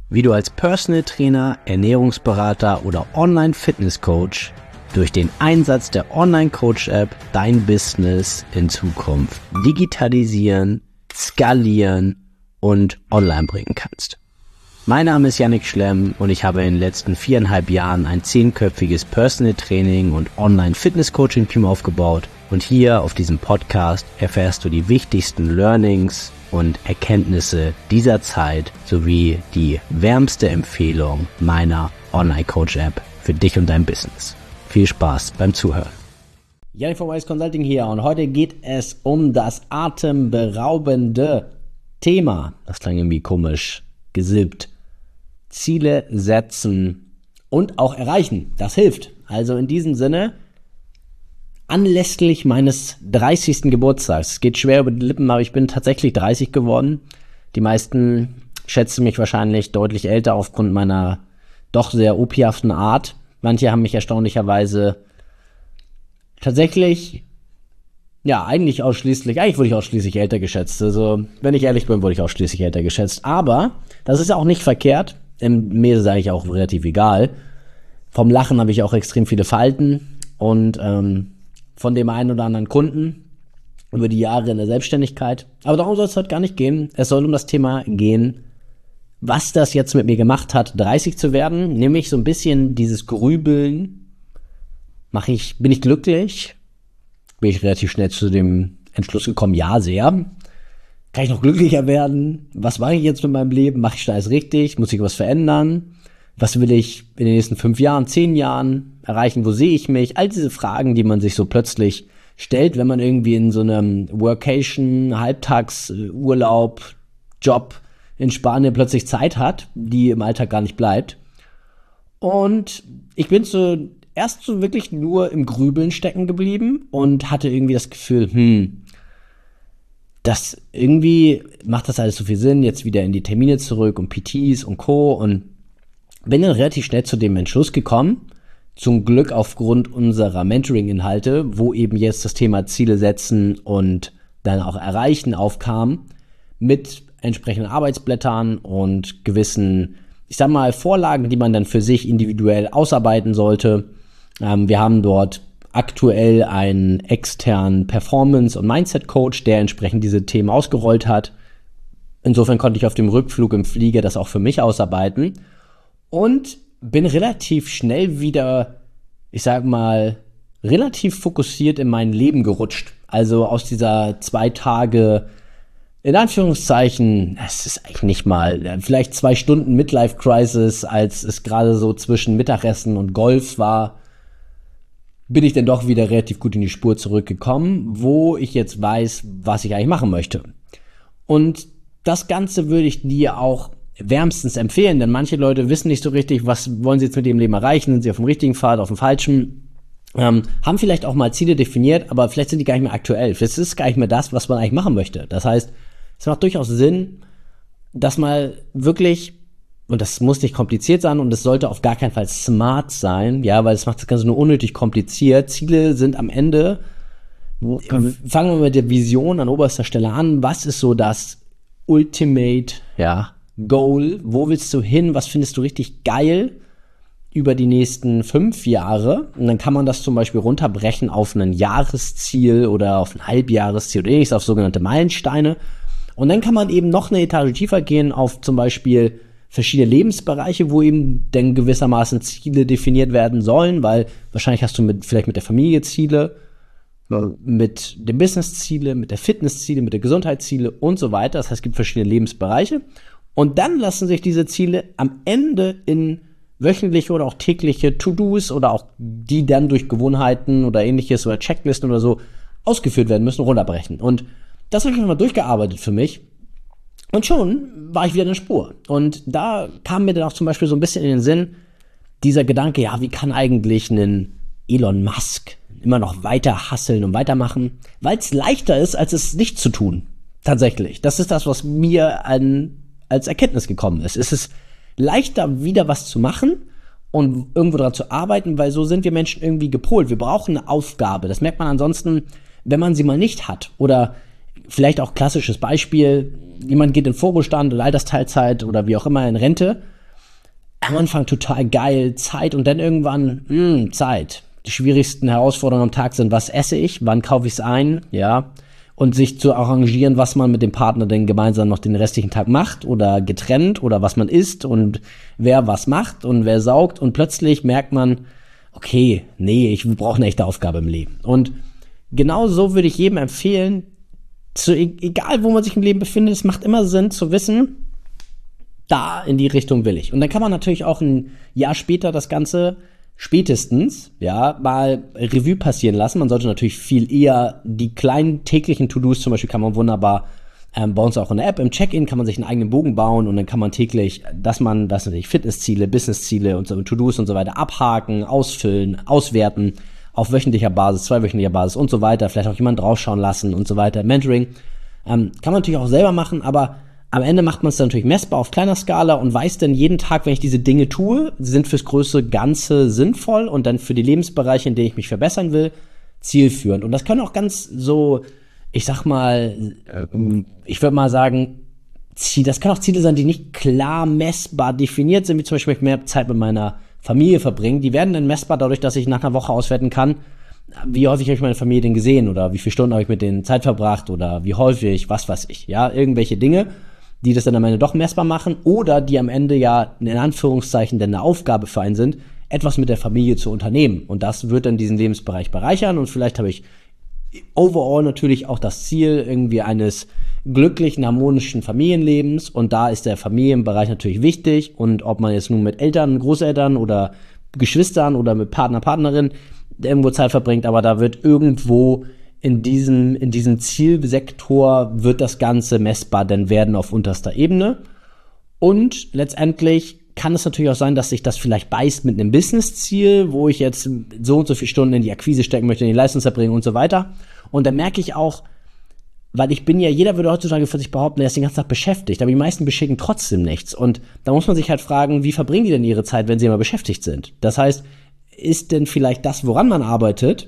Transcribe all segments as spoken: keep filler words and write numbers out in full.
wie du als Personal Trainer, Ernährungsberater oder Online-Fitness-Coach durch den Einsatz der Online-Coach-App dein Business in Zukunft digitalisieren, skalieren und online bringen kannst. Mein Name ist Yannick Schlemm und ich habe in den letzten viereinhalb Jahren ein zehnköpfiges Personal Training und Online-Fitness-Coaching-Team aufgebaut und hier auf diesem Podcast erfährst du die wichtigsten Learnings und Erkenntnisse dieser Zeit sowie die wärmste Empfehlung meiner Online-Coach-App für dich und dein Business. Viel Spaß beim Zuhören. Yannick von Wise Consulting hier und heute geht es um das atemberaubende Thema. Das klang irgendwie komisch gesilbt. Ziele setzen und auch erreichen. Das hilft. Also in diesem Sinne, anlässlich meines dreißigsten Geburtstags. Es geht schwer über die Lippen, aber ich bin tatsächlich dreißig geworden. Die meisten schätzen mich wahrscheinlich deutlich älter aufgrund meiner doch sehr opihaften Art. Manche haben mich erstaunlicherweise tatsächlich, ja, eigentlich ausschließlich, eigentlich wurde ich ausschließlich älter geschätzt. Also, wenn ich ehrlich bin, wurde ich ausschließlich älter geschätzt. Aber das ist ja auch nicht verkehrt. Mir ist es eigentlich auch relativ egal. Vom Lachen habe ich auch extrem viele Falten und ähm, von dem einen oder anderen Kunden über die Jahre in der Selbstständigkeit. Aber darum soll es heute gar nicht gehen. Es soll um das Thema gehen, was das jetzt mit mir gemacht hat, dreißig zu werden. Nämlich so ein bisschen dieses Grübeln. Mache ich, bin ich glücklich? Bin ich relativ schnell zu dem Entschluss gekommen, ja, sehr. Kann ich noch glücklicher werden? Was mache ich jetzt mit meinem Leben? Mache ich da alles richtig? Muss ich was verändern? Was will ich in den nächsten fünf Jahren, zehn Jahren erreichen? Wo sehe ich mich? All diese Fragen, die man sich so plötzlich stellt, wenn man irgendwie in so einem Workation, Halbtagsurlaub, Job in Spanien plötzlich Zeit hat, die im Alltag gar nicht bleibt. Und ich bin so erst so wirklich nur im Grübeln stecken geblieben und hatte irgendwie das Gefühl, hm, das irgendwie macht das alles so viel Sinn, jetzt wieder in die Termine zurück und P Ts und Co. und bin dann relativ schnell zu dem Entschluss gekommen, zum Glück aufgrund unserer Mentoring-Inhalte, wo eben jetzt das Thema Ziele setzen und dann auch erreichen aufkam, mit entsprechenden Arbeitsblättern und gewissen, ich sag mal, Vorlagen, die man dann für sich individuell ausarbeiten sollte. Ähm, wir haben dort aktuell einen externen Performance- und Mindset-Coach, der entsprechend diese Themen ausgerollt hat. Insofern konnte ich auf dem Rückflug im Flieger das auch für mich ausarbeiten. Und bin relativ schnell wieder, ich sag mal, relativ fokussiert in mein Leben gerutscht. Also aus dieser zwei Tage, in Anführungszeichen, es ist eigentlich nicht mal, vielleicht zwei Stunden Midlife-Crisis, als es gerade so zwischen Mittagessen und Golf war, bin ich dann doch wieder relativ gut in die Spur zurückgekommen, wo ich jetzt weiß, was ich eigentlich machen möchte. Und das Ganze würde ich dir auch wärmstens empfehlen, denn manche Leute wissen nicht so richtig, was wollen sie jetzt mit ihrem Leben erreichen, sind sie auf dem richtigen Pfad, auf dem falschen, ähm, haben vielleicht auch mal Ziele definiert, aber vielleicht sind die gar nicht mehr aktuell, vielleicht ist es gar nicht mehr das, was man eigentlich machen möchte. Das heißt, es macht durchaus Sinn, dass mal wirklich, und das muss nicht kompliziert sein und es sollte auf gar keinen Fall smart sein, ja, weil es macht das Ganze nur unnötig kompliziert. Ziele sind am Ende, fangen wir mit der Vision an oberster Stelle an, was ist so das Ultimate, ja, Goal, wo willst du hin, was findest du richtig geil über die nächsten fünf Jahre und dann kann man das zum Beispiel runterbrechen auf ein Jahresziel oder auf ein Halbjahresziel oder ähnliches, auf sogenannte Meilensteine und dann kann man eben noch eine Etage tiefer gehen auf zum Beispiel verschiedene Lebensbereiche, wo eben dann gewissermaßen Ziele definiert werden sollen, weil wahrscheinlich hast du mit, vielleicht mit der Familie Ziele, mit dem Business-Ziele, mit der Fitness-Ziele, mit der Gesundheitsziele und so weiter. Das heißt, es gibt verschiedene Lebensbereiche. Und dann lassen sich diese Ziele am Ende in wöchentliche oder auch tägliche To-Dos oder auch die dann durch Gewohnheiten oder ähnliches oder Checklisten oder so ausgeführt werden müssen, runterbrechen. Und das habe ich nochmal durchgearbeitet für mich. Und schon war ich wieder in der Spur. Und da kam mir dann auch zum Beispiel so ein bisschen in den Sinn, dieser Gedanke, ja, wie kann eigentlich ein Elon Musk immer noch weiter hustlen und weitermachen? Weil es leichter ist, als es nicht zu tun. Tatsächlich. Das ist das, was mir an als Erkenntnis gekommen ist. Es ist leichter, wieder was zu machen und irgendwo daran zu arbeiten, weil so sind wir Menschen irgendwie gepolt. Wir brauchen eine Aufgabe. Das merkt man ansonsten, wenn man sie mal nicht hat. Oder vielleicht auch klassisches Beispiel, jemand geht in Vorruhestand oder Altersteilzeit oder wie auch immer in Rente am Anfang total geil, Zeit und dann irgendwann, mh, Zeit. Die schwierigsten Herausforderungen am Tag sind, was esse ich, wann kaufe ich es ein, ja, und sich zu arrangieren, was man mit dem Partner denn gemeinsam noch den restlichen Tag macht oder getrennt oder was man isst und wer was macht und wer saugt und plötzlich merkt man, okay, nee, ich brauche eine echte Aufgabe im Leben. Und genau so würde ich jedem empfehlen, zu, egal wo man sich im Leben befindet, es macht immer Sinn zu wissen, da in die Richtung will ich. Und dann kann man natürlich auch ein Jahr später das Ganze spätestens, ja, mal Revue passieren lassen. Man sollte natürlich viel eher die kleinen täglichen To-Dos, zum Beispiel kann man wunderbar ähm, bei uns auch in der App, im Check-in kann man sich einen eigenen Bogen bauen und dann kann man täglich, dass man, das natürlich Fitnessziele, Businessziele und so, To-Dos und so weiter abhaken, ausfüllen, auswerten, auf wöchentlicher Basis, zweiwöchentlicher Basis und so weiter, vielleicht auch jemanden draufschauen lassen und so weiter. Mentoring ähm, kann man natürlich auch selber machen, aber am Ende macht man es dann natürlich messbar auf kleiner Skala und weiß dann jeden Tag, wenn ich diese Dinge tue, sind fürs große Ganze sinnvoll und dann für die Lebensbereiche, in denen ich mich verbessern will, zielführend. Und das können auch ganz so, ich sag mal, ich würde mal sagen, das können auch Ziele sein, die nicht klar messbar definiert sind, wie zum Beispiel, ich mehr Zeit mit meiner Familie verbringen. Die werden dann messbar dadurch, dass ich nach einer Woche auswerten kann, wie häufig habe ich meine Familie denn gesehen oder wie viele Stunden habe ich mit denen Zeit verbracht oder wie häufig, was weiß ich, ja, irgendwelche Dinge, die das dann am Ende doch messbar machen oder die am Ende ja in Anführungszeichen denn eine Aufgabe für einen sind, etwas mit der Familie zu unternehmen. Und das wird dann diesen Lebensbereich bereichern und vielleicht habe ich overall natürlich auch das Ziel irgendwie eines glücklichen, harmonischen Familienlebens und da ist der Familienbereich natürlich wichtig und ob man jetzt nun mit Eltern, Großeltern oder Geschwistern oder mit Partner, Partnerin irgendwo Zeit verbringt, aber da wird irgendwo in diesem, in diesem Zielsektor wird das Ganze messbar denn werden auf unterster Ebene. Und letztendlich kann es natürlich auch sein, dass sich das vielleicht beißt mit einem Business-Ziel, wo ich jetzt so und so viele Stunden in die Akquise stecken möchte, in die Leistungserbringung und so weiter. Und dann merke ich auch, weil ich bin ja, jeder würde heutzutage für sich behaupten, er ist den ganzen Tag beschäftigt, aber die meisten beschicken trotzdem nichts. Und da muss man sich halt fragen, wie verbringen die denn ihre Zeit, wenn sie immer beschäftigt sind? Das heißt, ist denn vielleicht das, woran man arbeitet,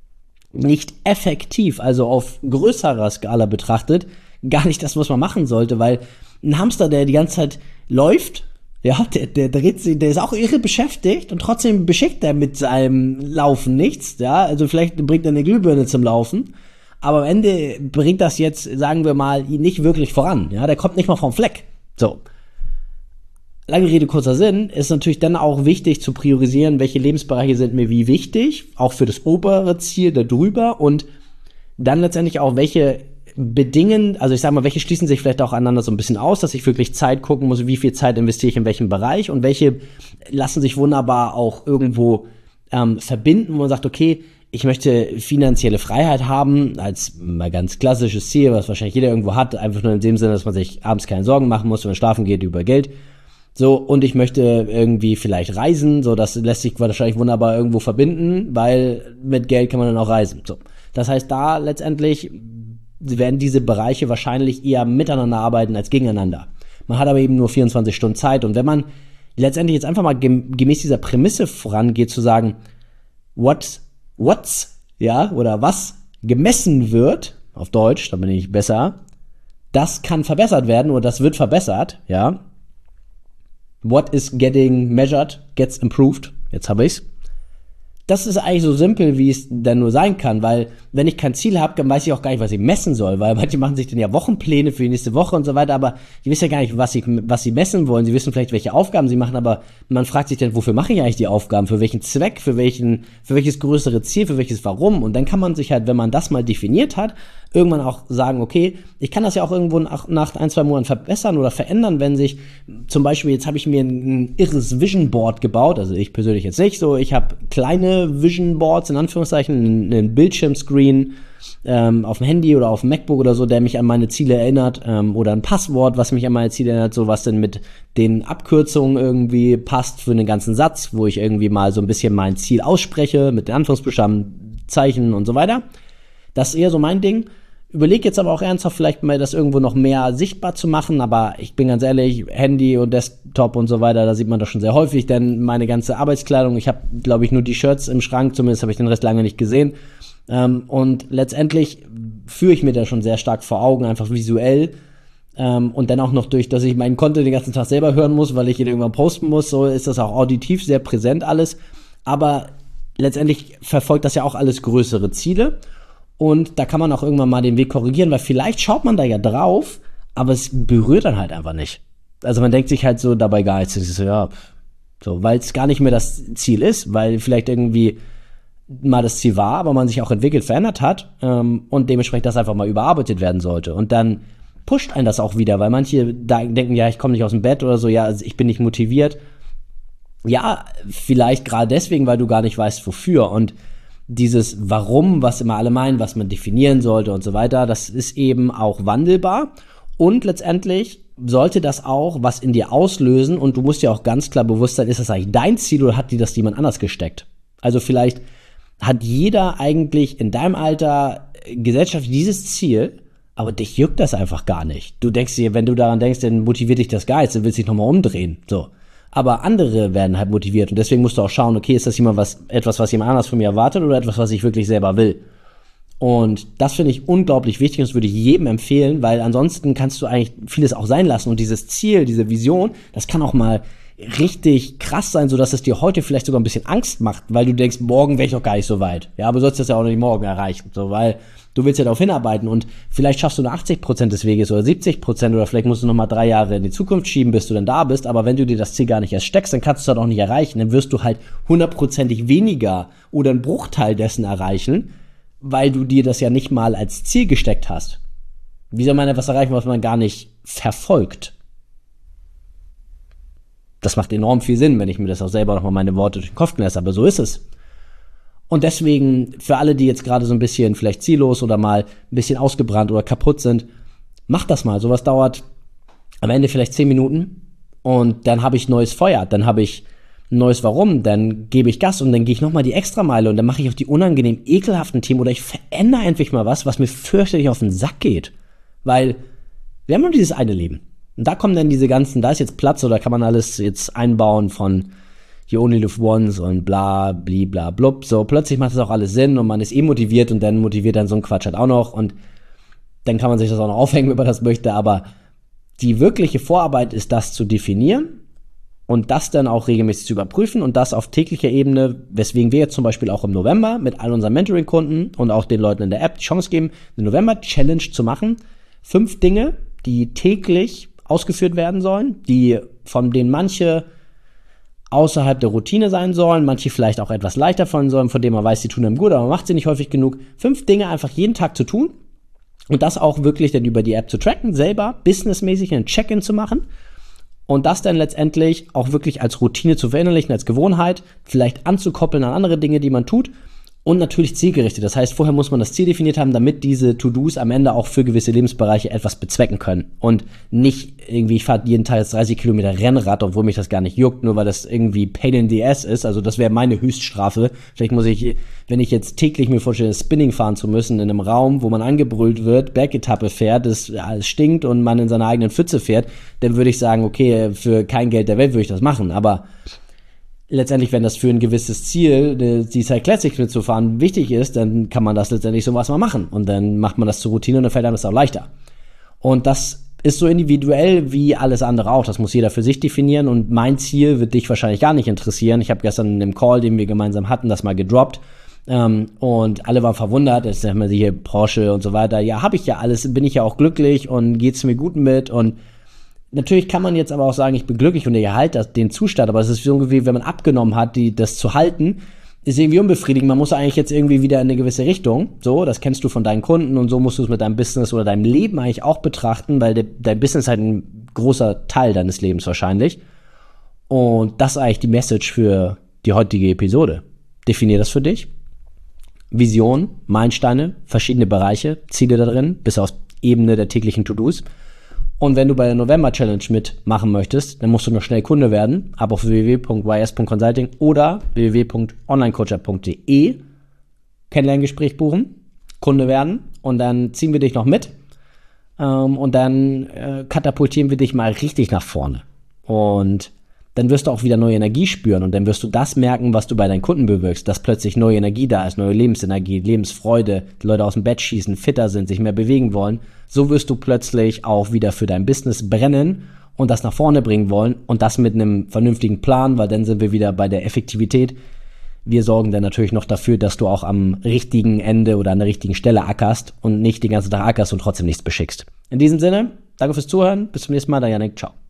nicht effektiv, also auf größerer Skala betrachtet, gar nicht das, was man machen sollte, weil ein Hamster, der die ganze Zeit läuft, ja, der, der dreht sich, der ist auch irre beschäftigt und trotzdem beschickt er mit seinem Laufen nichts, ja, also vielleicht bringt er eine Glühbirne zum Laufen, aber am Ende bringt das jetzt, sagen wir mal, ihn nicht wirklich voran, ja, der kommt nicht mal vom Fleck, so. Lange Rede, kurzer Sinn, ist natürlich dann auch wichtig zu priorisieren, welche Lebensbereiche sind mir wie wichtig, auch für das obere Ziel darüber und dann letztendlich auch welche bedingen, also ich sag mal, welche schließen sich vielleicht auch aneinander so ein bisschen aus, dass ich wirklich Zeit gucken muss, wie viel Zeit investiere ich in welchem Bereich und welche lassen sich wunderbar auch irgendwo ähm, verbinden, wo man sagt, okay, ich möchte finanzielle Freiheit haben, als mal ganz klassisches Ziel, was wahrscheinlich jeder irgendwo hat, einfach nur in dem Sinne, dass man sich abends keine Sorgen machen muss, wenn man schlafen geht über Geld. So, und ich möchte irgendwie vielleicht reisen, so, das lässt sich wahrscheinlich wunderbar irgendwo verbinden, weil mit Geld kann man dann auch reisen. So. Das heißt, da letztendlich werden diese Bereiche wahrscheinlich eher miteinander arbeiten als gegeneinander. Man hat aber eben nur vierundzwanzig Stunden Zeit und wenn man letztendlich jetzt einfach mal gemäß dieser Prämisse vorangeht, zu sagen, what, what's, ja, oder was gemessen wird, auf Deutsch, da bin ich besser, das kann verbessert werden oder das wird verbessert, ja. What is getting measured gets improved. Jetzt habe ich's. Das ist eigentlich so simpel, wie es dann nur sein kann, weil wenn ich kein Ziel habe, dann weiß ich auch gar nicht, was ich messen soll, weil manche machen sich dann ja Wochenpläne für die nächste Woche und so weiter, aber die wissen ja gar nicht, was sie, was sie messen wollen. Sie wissen vielleicht, welche Aufgaben sie machen, aber man fragt sich dann, wofür mache ich eigentlich die Aufgaben? Für welchen Zweck? Für welchen, für welches größere Ziel? Für welches Warum? Und dann kann man sich halt, wenn man das mal definiert hat, irgendwann auch sagen, okay, ich kann das ja auch irgendwo nach, nach ein, zwei Monaten verbessern oder verändern, wenn sich zum Beispiel, jetzt habe ich mir ein, ein irres Vision Board gebaut, also ich persönlich jetzt nicht so, ich habe kleine Vision Boards, in Anführungszeichen, einen Bildschirmscreen ähm, auf dem Handy oder auf dem MacBook oder so, der mich an meine Ziele erinnert, ähm, oder ein Passwort, was mich an meine Ziele erinnert, so was denn mit den Abkürzungen irgendwie passt für einen ganzen Satz, wo ich irgendwie mal so ein bisschen mein Ziel ausspreche, mit den Anführungsbuchstaben, Zeichen und so weiter. Das ist eher so mein Ding. Überleg jetzt aber auch ernsthaft, vielleicht mal das irgendwo noch mehr sichtbar zu machen, aber ich bin ganz ehrlich, Handy und Desktop und so weiter, da sieht man das schon sehr häufig, denn meine ganze Arbeitskleidung, ich habe, glaube ich, nur die Shirts im Schrank, zumindest habe ich den Rest lange nicht gesehen. Ähm, und letztendlich führe ich mir da schon sehr stark vor Augen, einfach visuell, Ähm, und dann auch noch durch, dass ich meinen Content den ganzen Tag selber hören muss, weil ich ihn irgendwann posten muss, so ist das auch auditiv sehr präsent alles. Aber letztendlich verfolgt das ja auch alles größere Ziele. Und da kann man auch irgendwann mal den Weg korrigieren, weil vielleicht schaut man da ja drauf, aber es berührt dann halt einfach nicht. Also man denkt sich halt so dabei gar nichts. So, ja, so, weil es gar nicht mehr das Ziel ist, weil vielleicht irgendwie mal das Ziel war, aber man sich auch entwickelt, verändert hat ähm, und dementsprechend das einfach mal überarbeitet werden sollte. Und dann pusht einen das auch wieder, weil manche da denken, ja, ich komme nicht aus dem Bett oder so, ja, also ich bin nicht motiviert. Ja, vielleicht gerade deswegen, weil du gar nicht weißt, wofür. Und dieses Warum, was immer alle meinen, was man definieren sollte und so weiter, das ist eben auch wandelbar. Und letztendlich sollte das auch was in dir auslösen und du musst dir auch ganz klar bewusst sein, ist das eigentlich dein Ziel oder hat dir das jemand anders gesteckt? Also vielleicht hat jeder eigentlich in deinem Alter gesellschaftlich dieses Ziel, aber dich juckt das einfach gar nicht. Du denkst dir, wenn du daran denkst, dann motiviert dich das gar nicht, dann willst du dich nochmal umdrehen. So. Aber andere werden halt motiviert und deswegen musst du auch schauen, okay, ist das jemand was, etwas, was jemand anders von mir erwartet oder etwas, was ich wirklich selber will? Und das finde ich unglaublich wichtig und das würde ich jedem empfehlen, weil ansonsten kannst du eigentlich vieles auch sein lassen und dieses Ziel, diese Vision, das kann auch mal richtig krass sein, sodass es dir heute vielleicht sogar ein bisschen Angst macht, weil du denkst, morgen wäre ich doch gar nicht so weit. Ja, aber du sollst das ja auch nicht morgen erreichen, so, weil du willst ja darauf hinarbeiten und vielleicht schaffst du nur achtzig Prozent des Weges oder siebzig Prozent oder vielleicht musst du noch mal drei Jahre in die Zukunft schieben, bis du dann da bist, aber wenn du dir das Ziel gar nicht erst steckst, dann kannst du es halt auch nicht erreichen, dann wirst du halt hundertprozentig weniger oder einen Bruchteil dessen erreichen, weil du dir das ja nicht mal als Ziel gesteckt hast. Wie soll man etwas erreichen, was man gar nicht verfolgt? Das macht enorm viel Sinn, wenn ich mir das auch selber nochmal meine Worte durch den Kopf gehen lasse, aber so ist es. Und deswegen, für alle, die jetzt gerade so ein bisschen vielleicht ziellos oder mal ein bisschen ausgebrannt oder kaputt sind, macht das mal. Sowas dauert am Ende vielleicht zehn Minuten und dann habe ich neues Feuer, dann habe ich ein neues Warum, dann gebe ich Gas und dann gehe ich nochmal die Extrameile und dann mache ich auf die unangenehm ekelhaften Themen oder ich verändere endlich mal was, was mir fürchterlich auf den Sack geht. Weil wir haben nur dieses eine Leben. Und da kommen dann diese ganzen, da ist jetzt Platz oder kann man alles jetzt einbauen von You only live once und bla, bli, bla, blub. So, plötzlich macht das auch alles Sinn und man ist eh motiviert und dann motiviert dann so ein Quatsch halt auch noch und dann kann man sich das auch noch aufhängen, wenn man das möchte, aber die wirkliche Vorarbeit ist, das zu definieren und das dann auch regelmäßig zu überprüfen und das auf täglicher Ebene, weswegen wir jetzt zum Beispiel auch im November mit all unseren Mentoring-Kunden und auch den Leuten in der App die Chance geben, eine November-Challenge zu machen. Fünf Dinge, die täglich ausgeführt werden sollen, die von denen manche außerhalb der Routine sein sollen, manche vielleicht auch etwas leichter fallen sollen, von denen man weiß, die tun einem gut, aber man macht sie nicht häufig genug. Fünf Dinge einfach jeden Tag zu tun und das auch wirklich dann über die App zu tracken, selber businessmäßig ein Check-in zu machen und das dann letztendlich auch wirklich als Routine zu verinnerlichen, als Gewohnheit, vielleicht anzukoppeln an andere Dinge, die man tut. Und natürlich zielgerichtet. Das heißt, vorher muss man das Ziel definiert haben, damit diese To-Dos am Ende auch für gewisse Lebensbereiche etwas bezwecken können. Und nicht irgendwie, ich fahre jeden Tag jetzt dreißig Kilometer Rennrad, obwohl mich das gar nicht juckt, nur weil das irgendwie Pain in the Ass ist. Also das wäre meine Höchststrafe. Vielleicht muss ich, wenn ich jetzt täglich mir vorstelle, Spinning fahren zu müssen in einem Raum, wo man angebrüllt wird, Bergetappe fährt, es stinkt und man in seiner eigenen Pfütze fährt, dann würde ich sagen, okay, für kein Geld der Welt würde ich das machen. Aber letztendlich, wenn das für ein gewisses Ziel, die Cycle Classics mitzufahren, wichtig ist, dann kann man das letztendlich sowas mal machen. Und dann macht man das zur Routine und dann fällt einem das auch leichter. Und das ist so individuell wie alles andere auch. Das muss jeder für sich definieren. Und mein Ziel wird dich wahrscheinlich gar nicht interessieren. Ich habe gestern in dem Call, den wir gemeinsam hatten, das mal gedroppt. Ähm, und alle waren verwundert. Jetzt sagen wir hier Porsche und so weiter. Ja, habe ich ja alles, bin ich ja auch glücklich und geht's mir gut mit und natürlich kann man jetzt aber auch sagen, ich bin glücklich und ich erhalte den Zustand, aber es ist irgendwie, wenn man abgenommen hat, die, das zu halten, ist irgendwie unbefriedigend. Man muss eigentlich jetzt irgendwie wieder in eine gewisse Richtung. So, das kennst du von deinen Kunden und so musst du es mit deinem Business oder deinem Leben eigentlich auch betrachten, weil de, dein Business ist halt ein großer Teil deines Lebens wahrscheinlich. Und das ist eigentlich die Message für die heutige Episode. Definier das für dich. Vision, Meilensteine, verschiedene Bereiche, Ziele da drin, bis auf Ebene der täglichen To-Dos. Und wenn du bei der November-Challenge mitmachen möchtest, dann musst du noch schnell Kunde werden. Ab auf w w w punkt y s punkt consulting oder w w w punkt onlinecoacher punkt d e Kennenlerngespräch buchen, Kunde werden und dann ziehen wir dich noch mit ähm, und dann äh, katapultieren wir dich mal richtig nach vorne. Und dann wirst du auch wieder neue Energie spüren und dann wirst du das merken, was du bei deinen Kunden bewirkst, dass plötzlich neue Energie da ist, neue Lebensenergie, Lebensfreude, die Leute aus dem Bett schießen, fitter sind, sich mehr bewegen wollen. So wirst du plötzlich auch wieder für dein Business brennen und das nach vorne bringen wollen und das mit einem vernünftigen Plan, weil dann sind wir wieder bei der Effektivität. Wir sorgen dann natürlich noch dafür, dass du auch am richtigen Ende oder an der richtigen Stelle ackerst und nicht den ganzen Tag ackerst und trotzdem nichts beschickst. In diesem Sinne, danke fürs Zuhören, bis zum nächsten Mal, dein Yannick, ciao.